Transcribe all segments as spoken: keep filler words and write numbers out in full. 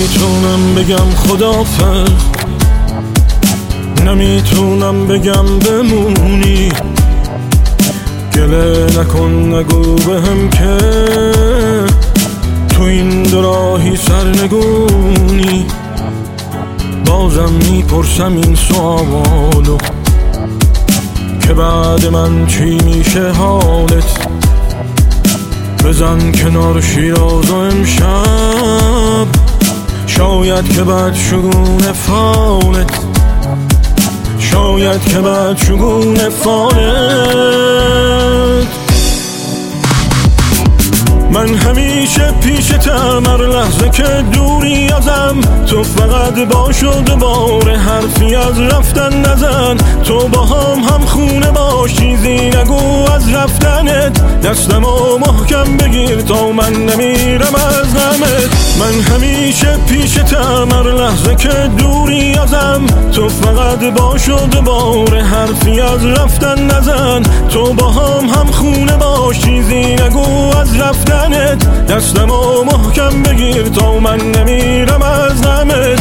نمیتونم بگم خدافظ، نمیتونم بگم بمونی. گله نکن نگو بهم که تو این دو راهی سرنگونی. بازم میپرسم این سوالو که بعد من چی میشه حالت. بزن کنار شیراز و امشب، شاید که بعد شگون فالت، شاید که بعد شگون فالت. من همیشه پیشتم هر لحظه که دوری ازم. تو فقط باش و دوباره حرفی از رفتن نزن. تو با هم هم خونه باش، چیزی نگو از رفتنت. دستمو محکم بگیر تا من نمیرم از غمت. من همیشه پیشتم هر لحظه که دوری ازم. تو فقط باش و دوباره حرفی از رفتن نزن. تو با هم هم خونه باش، چیزی نگو از رفتن. دستمو محکم بگیر تا من نمیرم از غمت.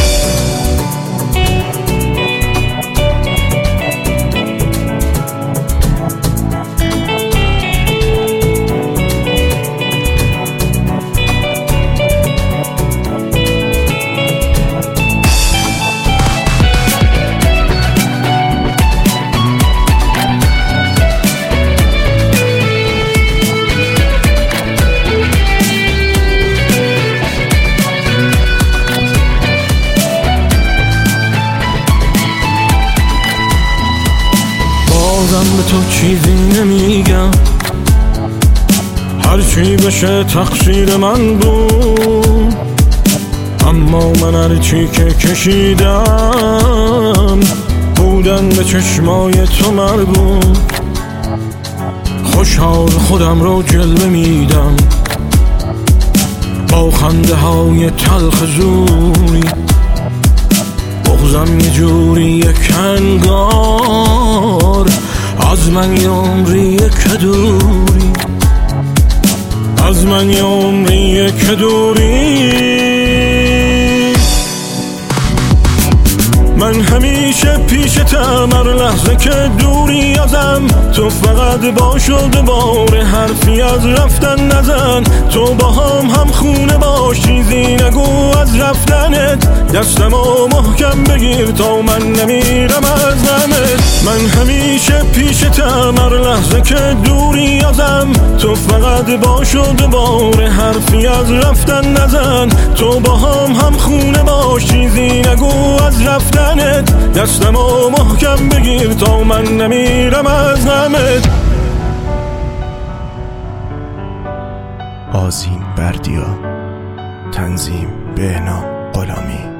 بازم به تو چیزی نمیگم، هرچی بشه تقصیر من بود. اما من هرچی که کشیدم بودن به چشمای تو مربوط. خوشحال خودم رو جلوه میدم با خنده های تلخ زوری. بغضم یه جوری یک انگار از من یه عمری که دوری، از من یه عمری که دوری. من همیشه پیشتم هر لحظه که دوری ازم. تو فقط باش و دوباره حرفی از رفتن نزن. تو با هم هم خونه باش، چیزی نگو از رفتنت. دستمو محکم بگیر تا من نمیرم از غمت. من همیشه پیشتم هر لحظه که دوری ازم. تو فقط باش و دوباره حرفی از رفتن نزن. تو با هم هم خونه باش، چیزی نگو از رفتنت. دستمو محکم بگیر تا من نمیرم از غمت. آذین بردیا، تنظیم بهنام غلامی.